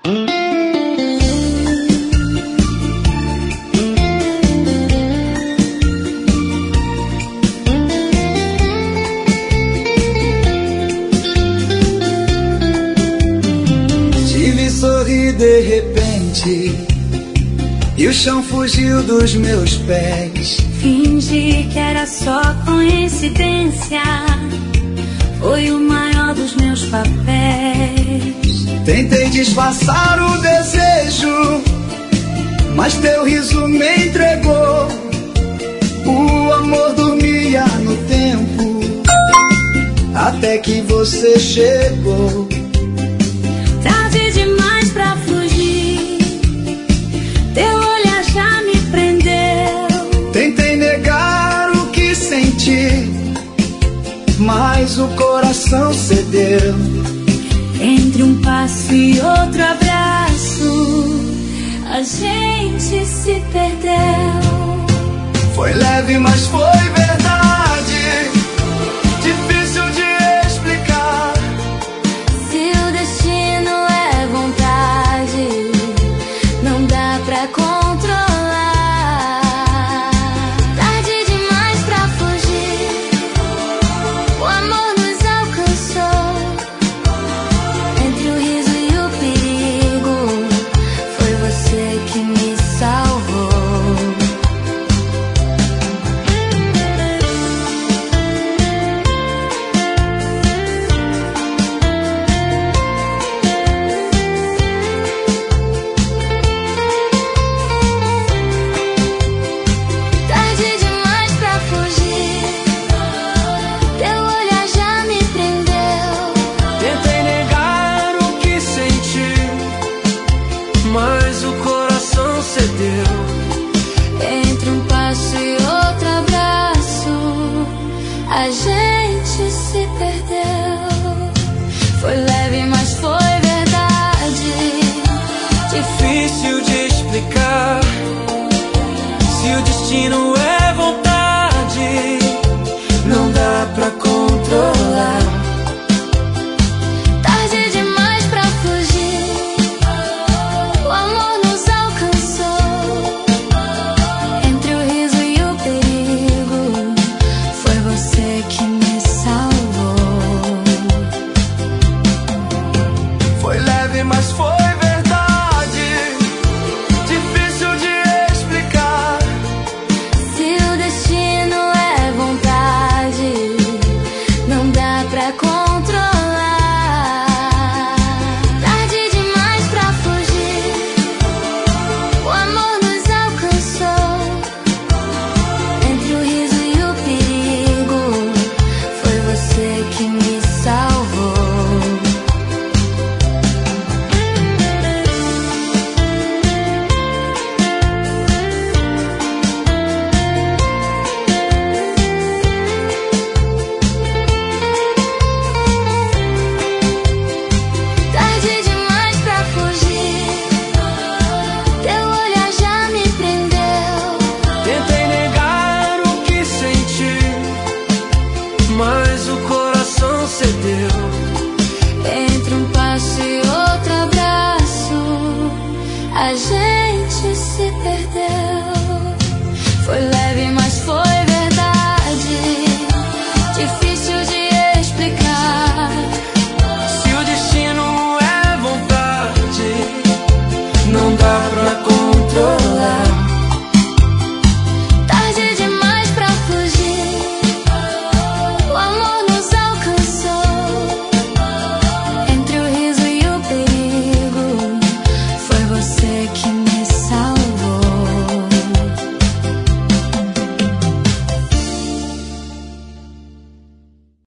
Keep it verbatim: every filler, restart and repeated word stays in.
De repente, e o chão fugiu dos meus pés. Fingi que era só coincidência, foi o maior dos meus papéis. Tentei disfarçar o desejo, mas teu riso me entregou. O amor dormia no tempo, até que você chegou. Tarde demais pra fugir, teu olhar já me prendeu. Tentei negar o que senti, mas o coração cedeu. Entre um passo e outro abraço, a gente se perdeu. Foi leve, mas foi verdade, difícil de explicar. Se o destino é vontade, não dá pra controlar. Tarde demais pra fugir, o amor nos alcançou. Entre o riso e o perigo, foi você que me salvou. Entre um passo e outro abraço, a gente se perdeu. Foi leve, mas foi verdade, difícil de explicar. Se o destino é vontade, não dá pra controlar. Tarde demais pra fugir, o amor nos alcançou. Entre o riso e o perigo, foi você que me salvou. Foi leve, mas foi verdade, difícil de explicar. Se o destino é vontade, não dá pra controlar. Tarde demais pra fugir, o amor nos alcançou. Entre o riso e o perigo, foi você que me salvou. Tarde demais pra fugir, teu olhar já me prendeu. Tentei negar o que senti, mas o coração cedeu. Entre um passo e outro abraço, a gente